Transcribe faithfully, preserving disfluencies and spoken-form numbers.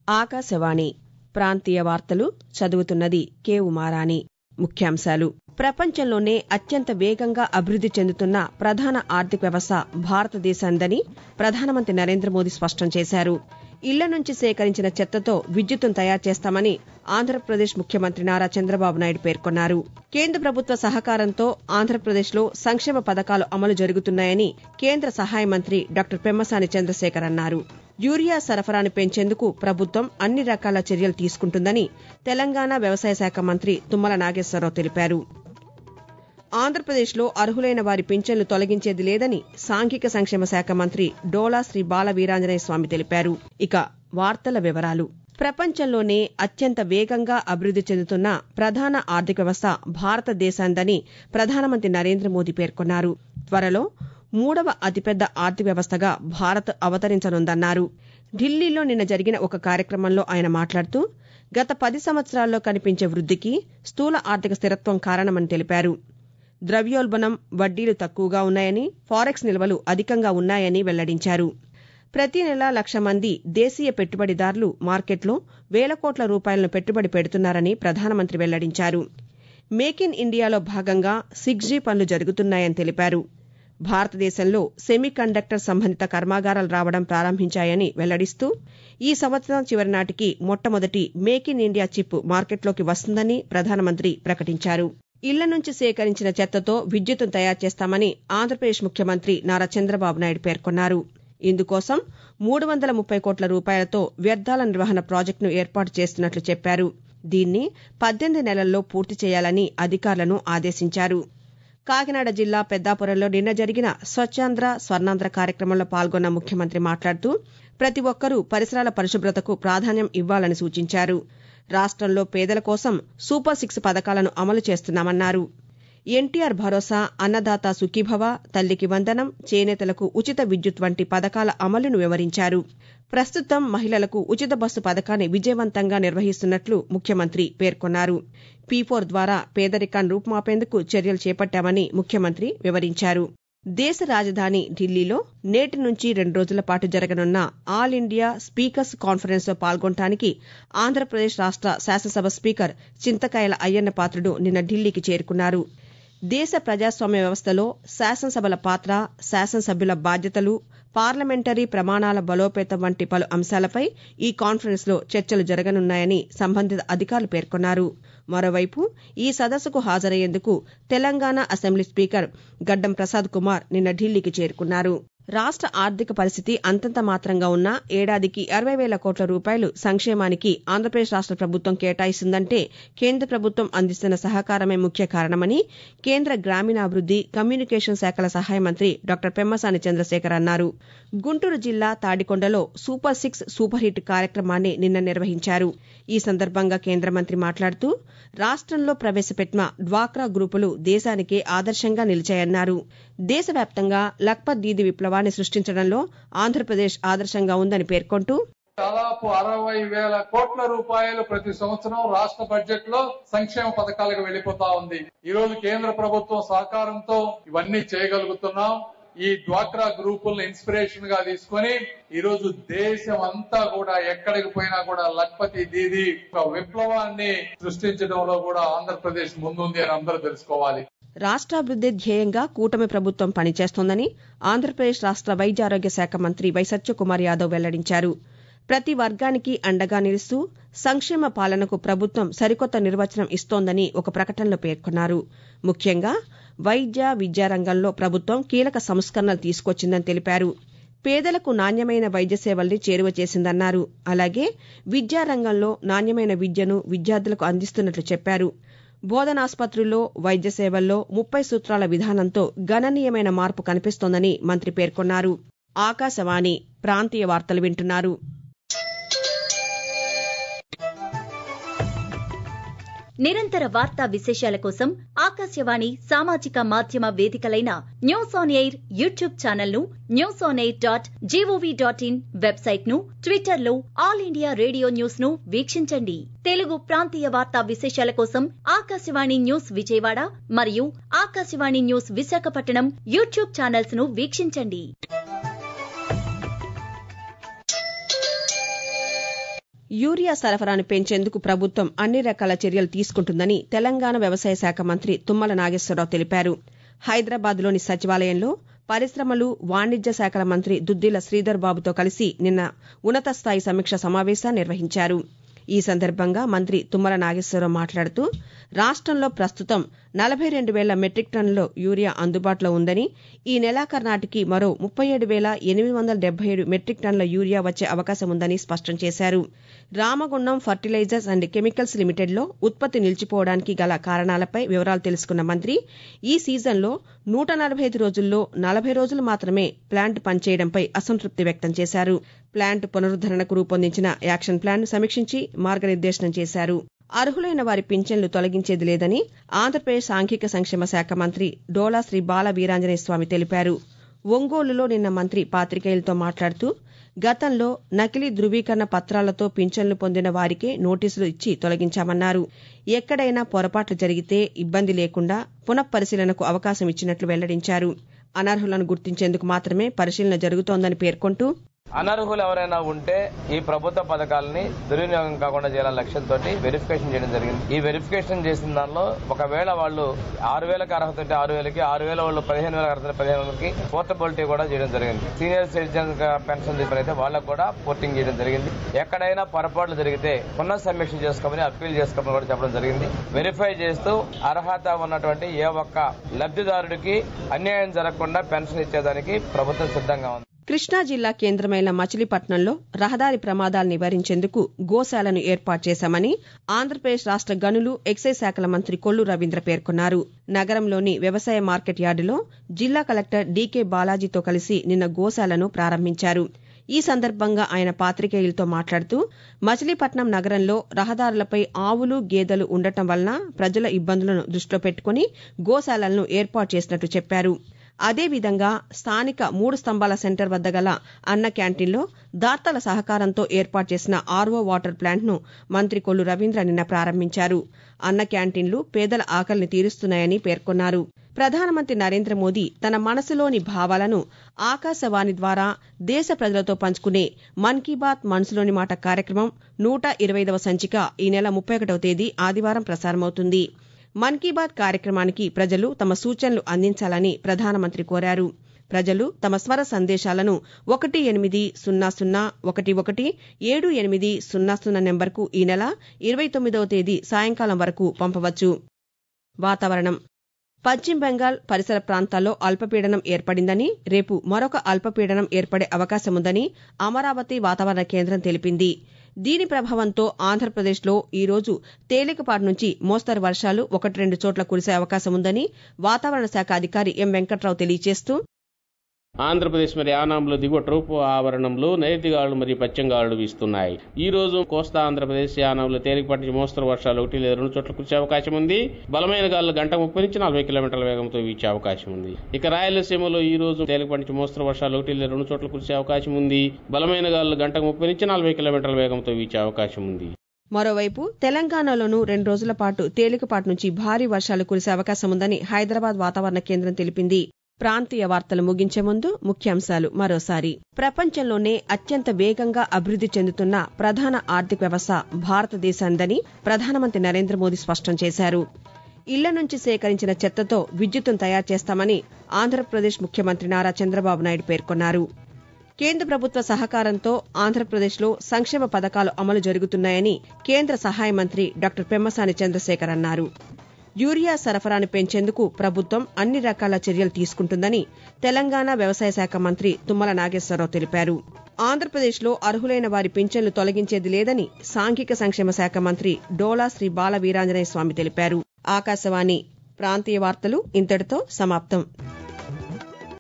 ఆకాశవాణి ప్రాంతీయ వార్తలు చదువుతున్నది కె ఉమారాణి. ముఖ్యాంశాలు. ప్రపంచంలోనే అత్యంత వేగంగా అభివృద్ది చెందుతున్న ప్రధాన ఆర్థిక వ్యవస్థ భారతదేశందని ప్రధానమంత్రి నరేంద్ర మోదీ స్పష్టం చేశారు. ఇళ్ల నుంచి సేకరించిన చెత్తతో విద్యుత్తును తయారు చేస్తామని ఆంధ్రప్రదేశ్ ముఖ్యమంత్రి నారా చంద్రబాబు నాయుడు పేర్కొన్నారు. కేంద్ర ప్రభుత్వ సహకారంతో ఆంధ్రప్రదేశ్లో సంక్షేమ పథకాలు అమలు జరుగుతున్నాయని కేంద్ర సహాయ మంత్రి డాక్టర్ పెమ్మసాని చంద్రశేఖర్ అన్నారు. యూరియా సరఫరాను పెంచేందుకు ప్రభుత్వం అన్ని రకాల చర్యలు తీసుకుంటుందని తెలంగాణ వ్యవసాయ శాఖ మంత్రి తుమ్మల నాగేశ్వరరావు తెలిపారు. ఆంధ్రప్రదేశ్లో అర్హులైన వారి పింఛన్లు తొలగించేది లేదని సాంఘిక సంక్షేమ శాఖ మంత్రి డోలా శ్రీ బాల వీరాంజనేయ స్వామి తెలిపారు. ఇక వార్తల వివరాలు. ప్రపంచంలోనే అత్యంత వేగంగా అభివృద్ది చెందుతున్న ప్రధాన ఆర్థిక వ్యవస్థ భారతదేశందని ప్రధానమంత్రి నరేంద్ర మోదీ పేర్కొన్నారు. త్వరలో మూడవ అతిపెద్ద ఆర్థిక వ్యవస్థగా భారత్ అవతరించనుందన్నారు. ఢిల్లీలో నిన్న జరిగిన ఒక కార్యక్రమంలో ఆయన మాట్లాడుతూ గత పది సంవత్సరాల్లో కనిపించే వృద్దికి స్థూల ఆర్థిక స్థిరత్వం కారణమని తెలిపారు. ద్రవ్యోల్బణం, వడ్డీలు తక్కువగా ఉన్నాయని, ఫారెక్స్ నిల్వలు అధికంగా ఉన్నాయని వెల్లడించారు. ప్రతి నెలా లక్ష మంది దేశీయ పెట్టుబడిదారులు మార్కెట్లో వేల కోట్ల రూపాయలను పెట్టుబడి పెడుతున్నారని ప్రధానమంత్రి వెల్లడించారు. మేక్ ఇన్ ఇండియాలో భాగంగా సిక్స్ జీ పనులు జరుగుతున్నాయని తెలిపారు. భారతదేశంలో సెమీ కండక్టర్ సంబంధిత కర్మాగారాలు రావడం ప్రారంభించాయని వెల్లడిస్తూ ఈ సంవత్సరం చివరి నాటికి మొట్టమొదటి మేక్ ఇన్ ఇండియా చిప్ మార్కెట్లోకి వస్తుందని ప్రధానమంత్రి ప్రకటించారు. ఇళ్ల నుంచి సేకరించిన చెత్తతో విద్యుత్తును తయారు చేస్తామని ఆంధ్రప్రదేశ్ ముఖ్యమంత్రి నారా చంద్రబాబు నాయుడు పేర్కొన్నారు. ఇందుకోసం మూడు వందల ముప్పై కోట్ల రూపాయలతో వ్యర్థాల నిర్వహణ ప్రాజెక్టును ఏర్పాటు చేస్తున్నట్లు చెప్పారు. దీన్ని పద్దెనిమిది నెలల్లో పూర్తి చేయాలని అధికారులను ఆదేశించారు. కాకినాడ జిల్లా పెద్దాపురంలో నిన్న జరిగిన స్వచ్ఛాంధ్ర స్వర్ణాంధ్ర కార్యక్రమంలో పాల్గొన్న ముఖ్యమంత్రి మాట్లాడుతూ ప్రతి ఒక్కరూ పరిసరాల పరిశుభ్రతకు ప్రాధాన్యం ఇవ్వాలని సూచించారు. రాష్ట్రంలో పేదల కోసం సూపర్ సిక్స్ పథకాలను అమలు చేస్తున్నామన్నారు. ఎన్టీఆర్ భరోసా, అన్నదాత సుఖీభవ, తల్లికి వందనం, చేనేతలకు ఉచిత విద్యుత్ వంటి పథకాల అమలును వివరించారు. ప్రస్తుతం మహిళలకు ఉచిత బస్సు పథకాన్ని విజయవంతంగా నిర్వహిస్తున్నట్లు ముఖ్యమంత్రి పేర్కొన్నారు. పీ ఫోర్ ద్వారా పేదరికాన్ని రూపుమాపేందుకు చర్యలు చేపట్టామని ముఖ్యమంత్రి వివరించారు. దేశ రాజధాని ఢిల్లీలో నేటి నుంచి రెండు రోజుల పాటు జరగనున్న ఆల్ ఇండియా స్పీకర్స్ కాన్ఫరెన్స్లో పాల్గొనడానికి ఆంధ్రప్రదేశ్ రాష్ట శాసనసభ స్పీకర్ చింతకాయల అయ్యన్న పాత్రుడు నిన్న ఢిల్లీకి చేరుకున్నారు. దేశ ప్రజాస్వామ్య వ్యవస్థలో శాసనసభల పాత్ర, శాసనసభ్యుల బాధ్యతలు, పార్లమెంటరీ ప్రమాణాల బలోపేతం వంటి పలు అంశాలపై ఈ కాన్ఫరెన్స్లో చర్చలు జరగనున్నాయని సంబంధిత అధికారులు పేర్కొన్నారు. మరోవైపు ఈ సదస్సుకు హాజరయ్యేందుకు తెలంగాణ అసెంబ్లీ స్పీకర్ గడ్డం ప్రసాద్ కుమార్ నిన్న ఢిల్లీకి చేరుకున్నారు. రాష్ట ఆర్థిక పరిస్థితి అంతంత మాత్రంగా ఉన్నా ఏడాదికి అరవై వేల కోట్ల రూపాయలు సంక్షేమానికి ఆంధ్రప్రదేశ్ రాష్ట ప్రభుత్వం కేటాయిస్తుందంటే కేంద్ర ప్రభుత్వం అందిస్తున్న సహకారమే ముఖ్య కారణమని కేంద్ర గ్రామీణాభివృద్ది, కమ్యూనికేషన్ శాఖల సహాయ మంత్రి డాక్టర్ పెమ్మసాని చంద్రశేఖర్ అన్నారు. గుంటూరు జిల్లా తాడికొండలో సూపర్ సిక్స్ సూపర్ హిట్ కార్యక్రమాన్ని నిన్న నిర్వహించారు. ఈ సందర్భంగా కేంద్ర మంత్రి మాట్లాడుతూ రాష్ట్రంలో ప్రవేశపెట్టిన డ్వాక్రా గ్రూపులు దేశానికే ఆదర్శంగా నిలిచాయన్నారు. దేశవ్యాప్తంగా లఖ్పత్ దీదీ విప్లవాన్ని సృష్టించడంలో ఆంధ్రప్రదేశ్ ఆదర్శంగా ఉందని పేర్కొంటూ దాదాపు అరవై వేల కోట్ల రూపాయలు ప్రతి సంవత్సరం రాష్ట్ర బడ్జెట్ లో సంక్షేమ పథకాలకు వెళ్లిపోతా ఉంది. ఈ రోజు కేంద్ర ప్రభుత్వం సహకారంతో ఇవన్నీ చేయగలుగుతున్నాం. ఈ డ్వాక్రా గ్రూపులను ఇన్స్పిరేషన్ గా తీసుకొని ఈ రోజు దేశం అంతా కూడా ఎక్కడికి పోయినా కూడా లఖ్పతి దీదీ ఒక విప్లవాన్ని సృష్టించడంలో కూడా ఆంధ్రప్రదేశ్ ముందుంది అని అందరూ తెలుసుకోవాలి. రాష్ట్రాభివృద్ది ధ్యేయంగా కూటమి ప్రభుత్వం పనిచేస్తోందని ఆంధ్రప్రదేశ్ రాష్ట్ర వైద్య ఆరోగ్య శాఖ మంత్రి వై సత్యకుమార్ యాదవ్ వెల్లడించారు. ప్రతి వర్గానికి అండగా నిలుస్తూ సంక్షేమ పాలనకు ప్రభుత్వం సరికొత్త నిర్వచనం ఇస్తోందని ఒక ప్రకటనలో పేర్కొన్నారు. ముఖ్యంగా వైద్య, విద్యారంగంలో ప్రభుత్వం కీలక సంస్కరణలు తీసుకొచ్చిందని తెలిపారు. పేదలకు నాణ్యమైన వైద్య సేవల్ని చేరువ చేసిందన్నారు. అలాగే విద్యారంగంలో నాణ్యమైన విద్యను విద్యార్థులకు అందిస్తున్నట్లు చెప్పారు. బోధనాసుపత్రుల్లో, వైద్య సేవల్లో ముప్పై సూత్రాల విధానంతో గణనీయమైన మార్పు కనిపిస్తోందని మంత్రి పేర్కొన్నారు. ఆకాశవాణి ప్రాంతీయ వార్తలు వింటున్నారు. నిరంతర వార్తా విశేషాల కోసం ఆకాశవాణి సామాజిక మాధ్యమ వేదికలైన news on air YouTube channel ను, news on air dot G O V dot in website ను, ట్విట్టర్ లో ఆల్ ఇండియా రేడియో న్యూస్ ను వీక్షించండి. తెలుగు ప్రాంతీయ వార్తా విశేషాల కోసం ఆకాశవాణి న్యూస్ విజయవాడ మరియు Akashvani news Visakhapatnam YouTube channels ను వీక్షించండి. యూరియా సరఫరాను పెంచేందుకు ప్రభుత్వం అన్ని రకాల చర్యలు తీసుకుంటుందని తెలంగాణ వ్యవసాయ శాఖ మంత్రి తుమ్మల నాగేశ్వరరావు తెలిపారు. హైదరాబాద్లోని సచివాలయంలో పరిశ్రమలు, వాణిజ్య శాఖల మంత్రి దుద్దిల శ్రీధర్ బాబుతో కలిసి నిన్న ఉన్నతస్థాయి సమీక్ష సమావేశాన్ని నిర్వహించారు. ఈ సందర్భంగా మంత్రి తుమ్మల నాగేశ్వరరావు మాట్లాడుతూ రాష్టంలో ప్రస్తుతం నలభై రెండు వేల మెట్రిక్ టన్నుల యూరియా అందుబాటులో ఉందని, ఈ నెలాఖరు నాటికి మరో ముప్పై ఏడు వేల ఎనిమిది వందల డెబ్బై ఏడు మెట్రిక్ టన్నుల యూరియా వచ్చే అవకాశం ఉందని స్పష్టం చేశారు. రామగుండం ఫర్టిలైజర్స్ అండ్ కెమికల్స్ లిమిటెడ్లో ఉత్పత్తి నిలిచిపోవడానికి గల కారణాలపై వివరాలు తెలుసుకున్న మంత్రి ఈ సీజన్లో నూట నలభై ఐదు రోజుల్లో నలభై రోజులు మాత్రమే ప్లాంట్ పనిచేయడంపై అసంతృప్తి వ్యక్తం చేశారు. ప్లాంట్ పునరుద్దరణకు రూపొందించిన యాక్షన్ ప్లాన్ను సమీక్షించి మార్గనిర్దేశనం చేశారు. అర్హులైన వారి పింఛన్లు తొలగించేది లేదని ఆంధ్రప్రదేశ్ సాంఘిక సంక్షేమ శాఖ మంత్రి డోలా శ్రీ బాల వీరాంజనేయ స్వామి తెలిపారు. ఒంగోలులో నిన్న మంత్రి పాతికేయులతో మాట్లాడుతూ గతంలో నకిలీ ధృవీకరణ పత్రాలతో పింఛన్లు పొందిన వారికే నోటీసులు ఇచ్చి తొలగించామన్నారు. ఎక్కడైనా పొరపాట్లు జరిగితే ఇబ్బంది లేకుండా పునఃపరిశీలనకు అవకాశం ఇచ్చినట్లు వెల్లడించారు. అనర్హులను గుర్తించేందుకు మాత్రమే పరిశీలన జరుగుతోందని పేర్కొంటూ అనర్హులు ఎవరైనా ఉంటే ఈ ప్రభుత్వ పథకాలని దుర్వినియోగం కాకుండా చేయాలనే లక్ష్యంతో వెరిఫికేషన్ చేయడం జరిగింది. ఈ వెరిఫికేషన్ చేసిన దానిలో ఒకవేళ వాళ్ళు ఆరు వేలకు అర్హత ఉంటే ఆరు వేలకి ఆరు వేల వాళ్ళు పదిహేను వేల అర్హత పదిహేను వేలకి పోర్టబిలిటీ కూడా చేయడం జరిగింది. సీనియర్ సిటిజన్ పెన్షన్ తీసుకుని వాళ్ళకు కూడా పోర్టింగ్ చేయడం జరిగింది. ఎక్కడైనా పొరపాట్లు జరిగితే పునః సమీక్ష చేసుకోమని అప్పీల్ చేసుకోమని కూడా చెప్పడం జరిగింది. వెరిఫై చేస్తూ అర్హత ఉన్నటువంటి ఏ ఒక్క లబ్ధిదారుడికి అన్యాయం జరగకుండా పెన్షన్ ఇచ్చేదానికి ప్రభుత్వం సిద్ధంగా ఉంది. కృష్ణా జిల్లా కేంద్రమైన మచిలీపట్నంలో రహదారి ప్రమాదాలు నివారించేందుకు గోశాలను ఏర్పాటు చేశామని ఆంధ్రప్రదేశ్ రాష్ట గనులు, ఎక్సైజ్ శాఖల మంత్రి కొల్లు రవీంద్ర పేర్కొన్నారు. నగరంలోని వ్యవసాయ మార్కెట్ యార్డులో జిల్లా కలెక్టర్ డీకే బాలాజీతో కలిసి నిన్న గోశాలను ప్రారంభించారు. ఈ సందర్భంగా ఆయన పాతికేయులతో మాట్లాడుతూ మచిలీపట్నం నగరంలో రహదారులపై ఆవులు, గేదెలు ఉండటం వలన ప్రజల ఇబ్బందులను దృష్టిలో పెట్టుకుని గోశాలలను ఏర్పాటు చేసినట్టు చెప్పారు. అదేవిధంగా స్థానిక మూడు స్తంభాల సెంటర్ వద్ద గల అన్న క్యాంటీన్లో దాతల సహకారంతో ఏర్పాటు చేసిన ఆర్వో వాటర్ ప్లాంట్ను మంత్రి కొల్లు రవీంద్ర నిన్న ప్రారంభించారు. అన్న క్యాంటీన్లు పేదల ఆకలిని తీరుస్తున్నాయని పేర్కొన్నారు. ప్రధానమంత్రి నరేంద్ర మోదీ తన మనసులోని భావాలను ఆకాశవాణి ద్వారా దేశ ప్రజలతో పంచుకునే మన్ కీ బాత్ మనసులోని మాట కార్యక్రమం నూట ఇరవై ఐదవ సంచిక ఈ నెల ముప్పై ఒకటవ తేదీ ఆదివారం ప్రసారమవుతుంది. మన్ కీ బాత్ కార్యక్రమానికి ప్రజలు తమ సూచనలు అందించాలని ప్రధానమంత్రి కోరారు. ప్రజలు తమ స్వర సందేశాలను ఒకటి ఎనిమిది సున్నా సున్నా ఒకటి ఒకటి ఏడు ఎనిమిది సున్నా సున్నా నెంబర్కు ఈ నెల ఇరవై తొమ్మిదవ తేదీ సాయంకాలం వరకు పంపవచ్చు. వాతావరణం. పశ్చిమ బెంగాల్ పరిసర ప్రాంతాల్లో అల్పపీడనం ఏర్పడిందని, రేపు మరొక అల్పపీడనం ఏర్పడే అవకాశముందని అమరావతి వాతావరణ కేంద్రం తెలిపింది. దీని ప్రభావంతో ఆంధ్రప్రదేశ్లో ఈ రోజు తేలికపాటి నుంచి మోస్తరు వర్షాలు ఒకటి రెండు చోట్ల కురిసే అవకాశముందని వాతావరణ శాఖ అధికారి ఎం వెంకట్రావు తెలియజేస్తూ ఆంధ్రప్రదేశ్ మరి యానాంలో దిగువ ట్రోపు ఆవరణంలో నైరుతి గాలులు మరియు పశ్చిమ గాలులు వీస్తున్నాయి. ఈ రోజు కోస్తా ఆంధ్రప్రదేశ్ యానాంలో తేలికపాటి నుంచి మోస్తరు వర్షాలు ఒకటి లేదా రెండు చోట్ల కురిసే అవకాశం ఉంది. బలమైన గాలులు గంట ముప్పై నుంచి నలభై కిలోమీటర్ల వేగంతో వీచే అవకాశం ఉంది. ఇక రాయలసీమలో ఈ రోజు తేలికపాటి నుంచి మోస్తరు వర్షాలు ఒకటి లేదా రెండు చోట్ల కురిసే అవకాశం ఉంది. బలమైన గాలులు గంట ముప్పై నుంచి నలభై కిలోమీటర్ల వేగంతో వీచే అవకాశం ఉంది. మరోవైపు తెలంగాణలోనూ రెండు రోజుల పాటు తేలికపాటి నుంచి భారీ వర్షాలు కురిసే అవకాశం ఉందని హైదరాబాద్ వాతావరణ కేంద్రం తెలిపింది. ప్రాంతీయ వార్తలు ముగించే ముందు ముఖ్యాంశాలు మరోసారి. ప్రపంచంలోనే అత్యంత వేగంగా అభివృద్ది చెందుతున్న ప్రధాన ఆర్థిక వ్యవస్థ భారతదేశానిదని ప్రధానమంత్రి నరేంద్ర మోదీ స్పష్టం చేశారు. ఇళ్ల నుంచి సేకరించిన చెత్తతో విద్యుత్తును తయారు చేస్తామని ఆంధ్రప్రదేశ్ ముఖ్యమంత్రి నారా చంద్రబాబు నాయుడు పేర్కొన్నారు. కేంద్ర ప్రభుత్వ సహకారంతో ఆంధ్రప్రదేశ్లో సంక్షేమ పథకాలు అమలు జరుగుతున్నాయని కేంద్ర సహాయ మంత్రి డాక్టర్ పెమ్మసాని చంద్రశేఖర్ అన్నారు. యూరియా సరఫరాను పెంచేందుకు ప్రభుత్వం అన్ని రకాల చర్యలు తీసుకుంటుందని తెలంగాణ వ్యవసాయ శాఖ మంత్రి తుమ్మల నాగేశ్వరరావు తెలిపారు. ఆంధ్రప్రదేశ్లో అర్హులైన వారి పింఛన్లు తొలగించేది లేదని సాంఘిక సంక్షేమ శాఖ మంత్రి డోలా శ్రీ బాల వీరాంజనేయ స్వామి తెలిపారు. ఆకాశవాణి ప్రాంతీయ వార్తలు ఇంతటితో సమాప్తం.